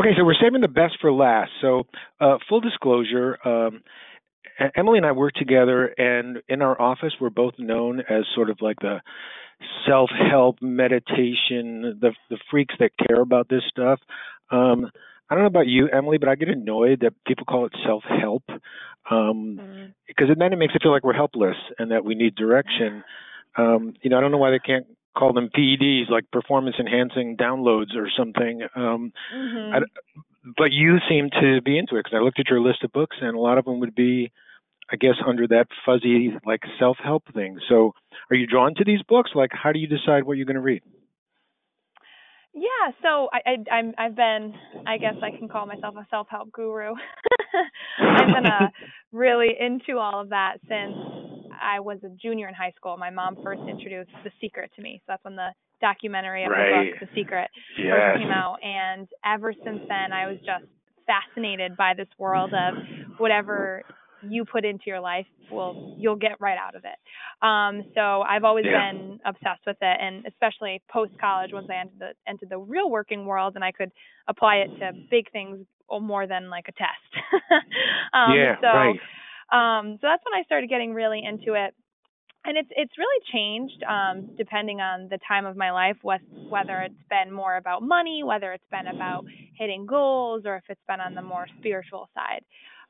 Okay, so we're saving the best for last. So, full disclosure, Emily and I work together, and in our office, we're both known as sort of like the self-help meditation, the freaks that care about this stuff. I don't know about you, Emily, but I get annoyed that people call it self-help, Mm. because then it makes it feel like we're helpless and that we need direction. I don't know why they can't call them PEDs, like performance enhancing downloads or something. I, Mhm. but you seem to be into it because I looked at your list of books, and a lot of them would be, I guess, under that fuzzy like self-help thing. So, are you drawn to these books? Like, how do you decide what you're going to read? Yeah, so I've been, I guess I can call myself a self-help guru. I've been really into all of that since I was a junior in high school. My mom first introduced The Secret to me. So that's when the documentary of the book Right. The Secret first Yes. came out, and ever since then I was just fascinated by this world of whatever you put into your life you'll get right out of it. So I've always Yeah. been obsessed with it, and especially post college, once I entered the real working world, and I could apply it to big things or more than like a test. Yeah. So Right. so that's when I started getting really into it. And it's really changed depending on the time of my life, whether it's been more about money, whether it's been about hitting goals, or if it's been on the more spiritual side.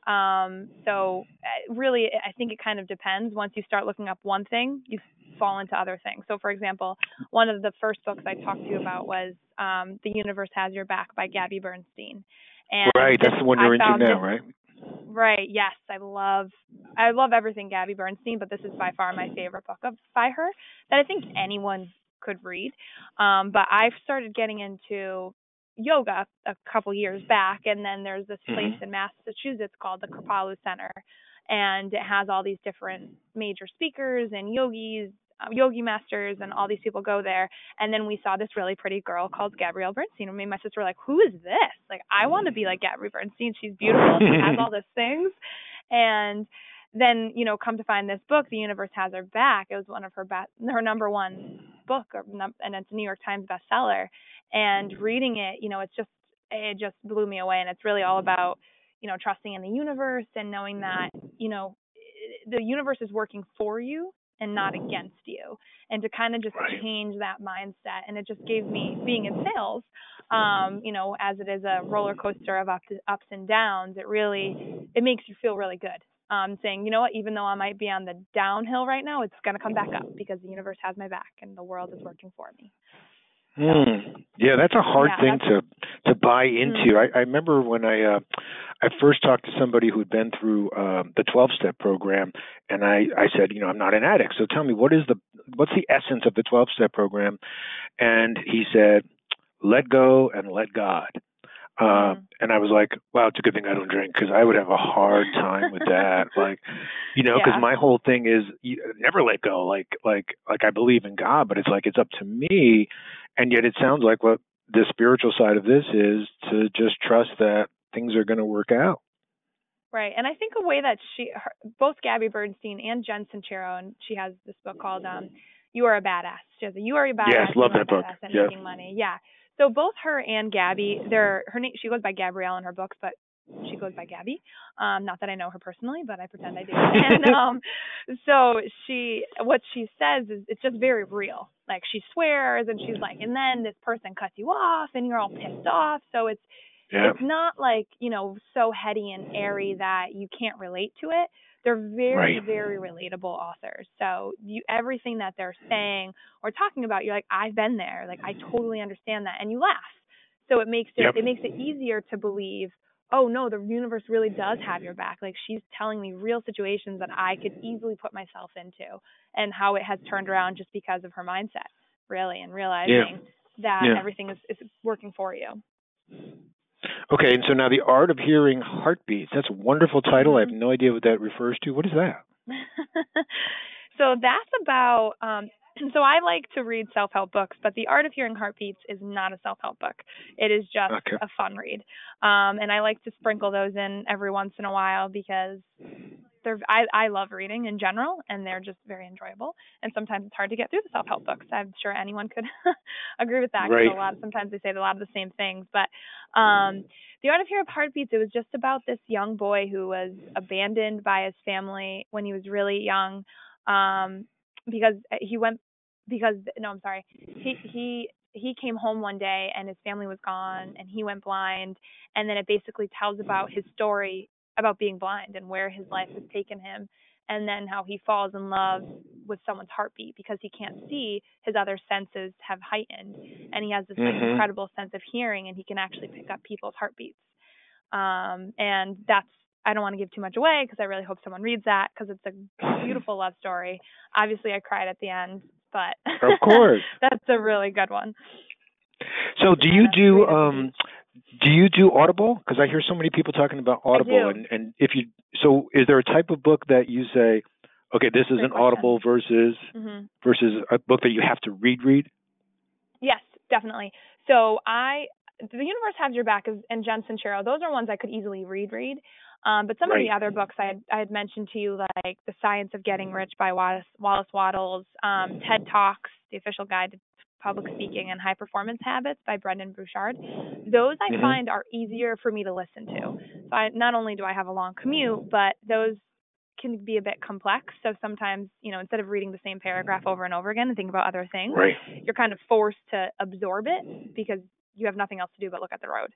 So really, I think it kind of depends. Once you start looking up one thing, you fall into other things. So, for example, one of the first books I talked to you about was "The Universe Has Your Back" by Gabby Bernstein, Right. and That's this the one I you're into found now, this right? right. Yes, I love everything Gabby Bernstein, but this is by far my favorite book by her that I think anyone could read. But I've started getting into yoga a couple years back, and then there's this place Hmm. in Massachusetts called the Kripalu Center, and it has all these different major speakers and yogis, yogi masters, and all these people go there. And then we saw this really pretty girl called Gabrielle Bernstein, and me and my sister were like, "Who is this? Like, I want to be like Gabby Bernstein. She's beautiful. She has all these things." And then, come to find this book, The Universe Has Her Back. It was one of her number one book, and it's a New York Times bestseller. And reading it, it just blew me away. And it's really all about, trusting in the universe and knowing that, the universe is working for you and not against you, and to kind of just Right. change that mindset. And it just gave me, being in sales, as it is a roller coaster of ups and downs, it makes you feel really good. Saying, you know what, even though I might be on the downhill right now, it's going to come back up because the universe has my back and the world is working for me. So, Yeah, that's a hard yeah, thing to buy into. mm, I remember when I first talked to somebody who'd been through the 12-step program, and I said, I'm not an addict, so tell me what's the essence of the 12-step program? And he said, let go and let God. mm. And I was like, wow, it's a good thing I don't drink because I would have a hard time with that. Like, because Yeah, my whole thing is never let go. Like I believe in God, but it's like it's up to me. And yet it sounds like what the spiritual side of this is to just trust that things are going to work out. right. And I think a way that both Gabby Bernstein and Jen Sincero, and she has this book called "You Are a Badass." She has "You Are a Yes, Badass, love You Are a that book. Badass at Yeah. Making Money." Yeah. So both her and Gabby, her name, she goes by Gabrielle in her books, but she goes by Gabby. Not that I know her personally, but I pretend I do. And so what she says is it's just very real. Like, she swears, and she's like, and then this person cuts you off, and you're all pissed off. So Yeah. it's not like, so heady and airy that you can't relate to it. They're very, Right. very relatable authors. So everything that they're saying or talking about, you're like, I've been there. Like, I totally understand that, and you laugh. So Yep. it makes it easier to believe, oh no, the universe really does have your back. Like, she's telling me real situations that I could easily put myself into, and how it has turned around just because of her mindset, really, and Yeah. realizing that Yeah. everything is working for you. Okay, and so now the art of hearing heartbeats. That's a wonderful title. I have Mhm. no idea what that refers to. What is that? So that's about so I like to read self-help books, but The Art of Hearing Heartbeats is not a self-help book. It is just Okay. a fun read. And I like to sprinkle those in every once in a while because I love reading in general, and they're just very enjoyable. And sometimes it's hard to get through the self-help books. I'm sure anyone could agree with that, because Right. sometimes they say a lot of the same things. But The Art of Hero Heartbeats, it was just about this young boy who was abandoned by his family when he was really young, because he went because no, I'm sorry, he came home one day and his family was gone and he went blind, and then it basically tells about his story about being blind and where his life has taken him, and then how he falls in love with someone's heartbeat because he can't see. His other senses have heightened, and he has this like Hmm. incredible sense of hearing, and he can actually pick up people's heartbeats. And that's, I don't want to give too much away because I really hope someone reads that, because it's a beautiful love story. Obviously, I cried at the end, but Of course. that's a really good one. So Read do you do Audible? Because I hear so many people talking about I Audible, do. and if you so is there a type of book that you say, okay, this is Great an question. Audible Hmm. versus a book that you have to read? Yes, definitely. So The Universe Has Your Back and Jen Sincero, those are ones I could easily read. But some of the Right. other books I had mentioned to you, like The Science of Getting Rich by Wallace Wattles, TED Talks, The Official Guide to Public Speaking and High Performance Habits by Brendan Bouchard, those I Hmm. find are easier for me to listen to. So not only do I have a long commute, but those can be a bit complex. So sometimes, instead of reading the same paragraph over and over again and think about other things, Right. you're kind of forced to absorb it because you have nothing else to do but look at the road.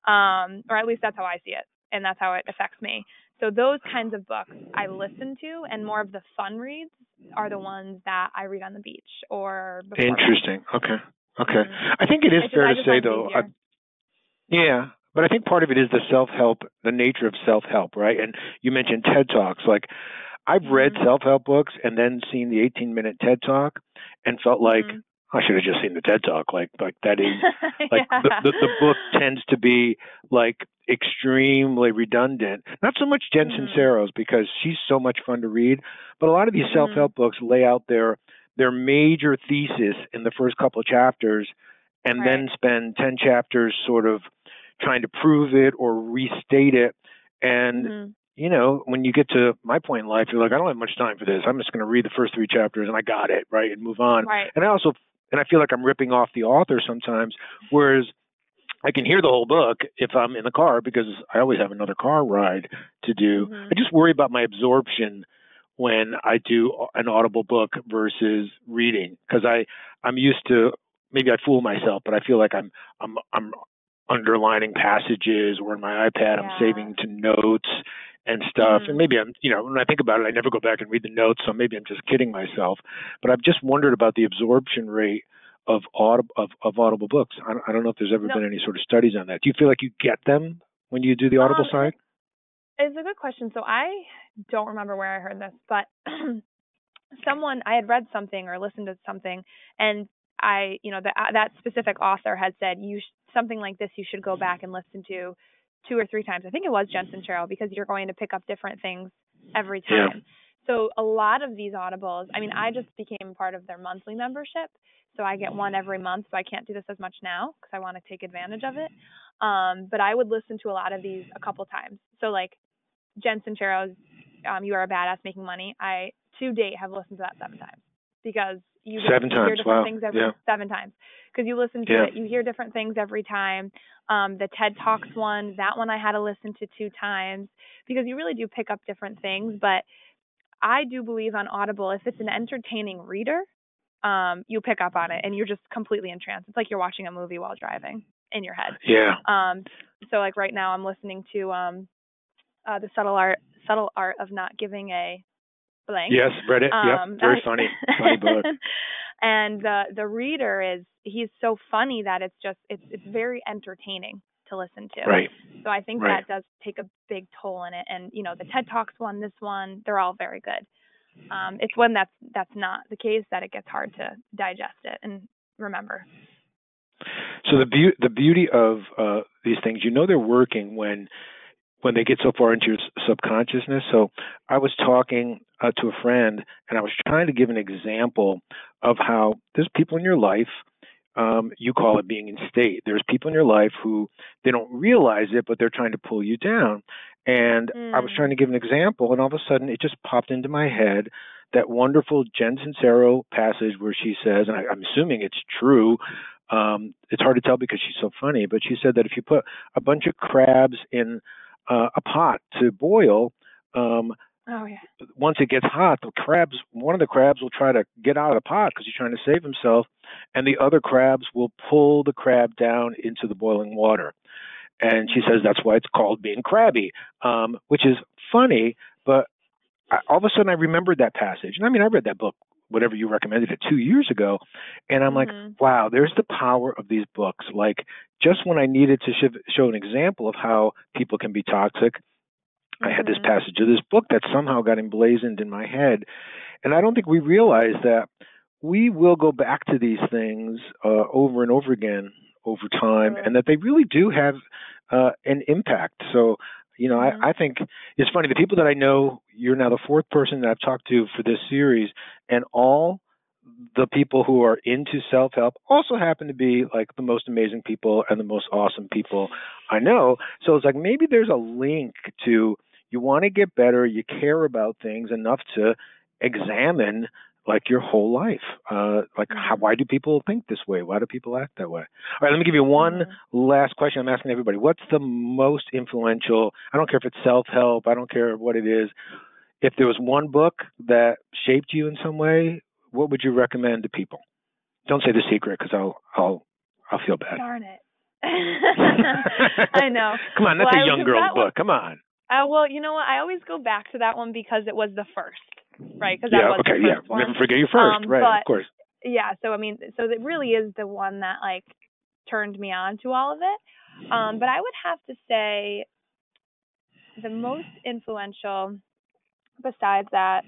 Or at least that's how I see it, and that's how it affects me. So those kinds of books I listen to, and more of the fun reads are the ones that I read on the beach or before bed. Interesting. Okay. Okay. Hmm. I think it is fair I to just say find it though. easier. Yeah, but I think part of it is the self-help, the nature of self-help, right? And you mentioned TED Talks. Like, I've read Mhm. self-help books and then seen the 18-minute TED Talk and felt like Mhm. I should have just seen the TED Talk. Like that is like Yeah. the book tends to be like extremely redundant. Not so much Jen Mhm. Sincero's because she's so much fun to read, but a lot of these Mhm. self-help books lay out their major thesis in the first couple of chapters and Right. then spend 10 chapters sort of trying to prove it or restate it. And, Mhm. when you get to my point in life, you're like, I don't have much time for this. I'm just going to read the first three chapters and I got it, right? And move on. Right. And I feel like I'm ripping off the author sometimes, whereas I can hear the whole book if I'm in the car because I always have another car ride to do. I Mhm. just worry about my absorption when I do an Audible book versus reading because I'm used to, maybe I fool myself, but I feel like I'm underlining passages, or in my iPad I'm Yeah. saving to notes and stuff. And Mhm. maybe when I think about it, I never go back and read the notes, so maybe I'm just kidding myself. But I've just wondered about the absorption rate of Audible books. I don't know if there's ever No. been any sort of studies on that. Do you feel like you get them when you do the Audible side? It's a good question. So I don't remember where I heard this, but I had read something or listened to something, and that specific author had said something like this you should go back and listen to 2 or 3 times. I think it was Jen Sincero, because you're going to pick up different things every Yeah. time. So a lot of these audibles, I mean, I just became part of their monthly membership, so I get one every month. So I can't do this as much now because I want to take advantage of it. But I would listen to a lot of these a couple times. So like Jen Sincero's "You Are a Badass Making Money," I to date have listened to that 7 times, because Seven you hear times. different Wow. things Yeah. 7 times, because you listen to Yeah. it, you hear different things every time. The TED Talks one, that one I had to listen to 2 times, because you really do pick up different things. But I do believe on Audible, if it's an entertaining reader, you pick up on it and you're just completely entranced. It's like you're watching a movie while driving in your head. Yeah. So like right now I'm listening to The Subtle Art of Not Giving a Blank. Yes, read it. Yep. Very funny. Funny book. And the reader he's so funny that it's very entertaining to listen to. Right. So I think Right. that does take a big toll in it. And the TED Talks one, this one, they're all very good. It's when that's not the case that it gets hard to digest it and remember. So the beauty of these things, they're working when they get so far into your subconsciousness. So I was talking to a friend, and I was trying to give an example of how there's people in your life. You call it being in state. There's people in your life who they don't realize it, but they're trying to pull you down. And I was trying Mm. to give an example, and all of a sudden it just popped into my head that wonderful Jen Sincero passage where she says, and I'm assuming it's true. It's hard to tell because she's so funny, but she said that if you put a bunch of crabs in a pot to boil, um, Oh yeah. once it gets hot, one of the crabs will try to get out of the pot because he's trying to save himself, and the other crabs will pull the crab down into the boiling water. And she says that's why it's called being crabby, which is funny. But all of a sudden, I remembered that passage. And I mean, I read that book, whatever you recommended it, 2 years ago, and I'm like, Mhm. wow, there's the power of these books. Like, just when I needed to show an example of how people can be toxic, I had this Mhm. passage of this book that somehow got emblazoned in my head. And I don't think we realize that we will go back to these things over and over again over time, and Totally. that they really do have an impact. So, Mhm. I think it's funny. The people that I know, you're now the fourth person that I've talked to for this series, and all the people who are into self help also happen to be like the most amazing people and the most awesome people I know. So it's like maybe there's a link to you want to get better, you care about things enough to examine like your whole life. Mhm. Why do people think this way? Why do people act that way? All right, let me give you one Mhm. last question. I'm asking everybody: what's the most influential? I don't care if it's self-help. I don't care what it is. If there was one book that shaped you in some way, what would you recommend to people? Don't say The Secret because I'll feel bad. Darn it. I know. Come on, Well, that's a I young because girl's that one. book. Come on. Well, you know what? I always go back to that one because it was the first, right? Because that Yeah. was the Okay. Yeah. first Never one. forget your first. Right. Of But course. yeah, so I mean, so it really is the one that like turned me on to all of it. But I would have to say the most influential besides that,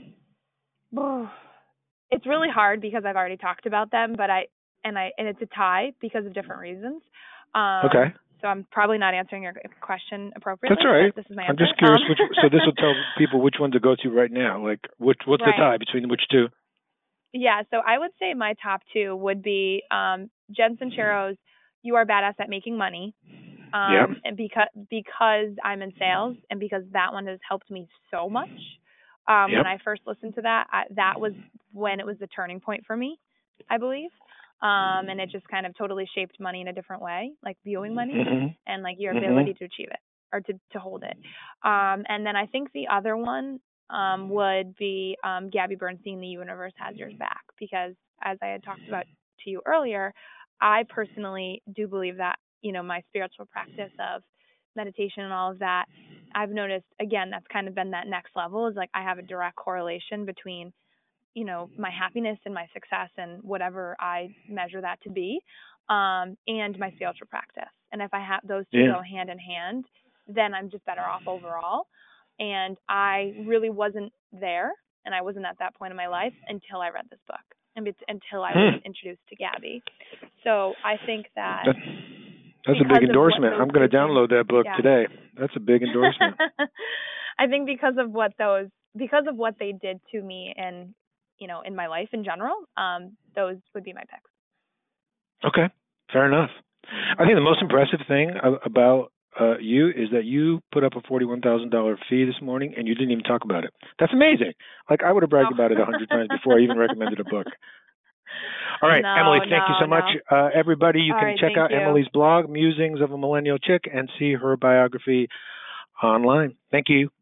it's really hard because I've already talked about them, but and it's a tie because of different reasons. Okay. So I'm probably not answering your question That's appropriately, all right. but this is my I'm answer. just curious which. So this will tell people which one to go to right now. Like, what's the Right. tie between which two? Yeah, so I would say my top two would be Jen Sincero's "You Are Badass at Making Money," Yeah. and because I'm in sales and because that one has helped me so much. When Yep. I first listened to that, that was when it was the turning point for me, I believe. And it just kind of totally shaped money in a different way, like viewing money Mhm. and like your ability Mhm. to achieve it or to hold it. And then I think the other one would be Gabby Bernstein, The Universe Has Yours Back, because as I had talked about to you earlier, I personally do believe that, my spiritual practice of meditation and all of that, I've noticed, again, that's kind of been that next level is like I have a direct correlation between, my happiness and my success and whatever I measure that to be, and my spiritual practice. And if I have those two Yeah. go hand in hand, then I'm just better off overall. And I really wasn't there, and I wasn't at that point in my life until I read this book and until I was Hmm. introduced to Gabby. So I think that That, that's a big because of what endorsement. those I'm going two to things, download that book yeah. today. That's a big endorsement. I think because of what they did to me and in my life in general, those would be my picks. Okay. Fair enough. I think the most impressive thing about you is that you put up a $41,000 fee this morning and you didn't even talk about it. That's amazing. Like I would have bragged about it 100 times before I even recommended a book. All right, Emily, No, thank you no, so much. no. Everybody, you All can right, check thank out you. Emily's blog, Musings of a Millennial Chick, and see her biography online. Thank you.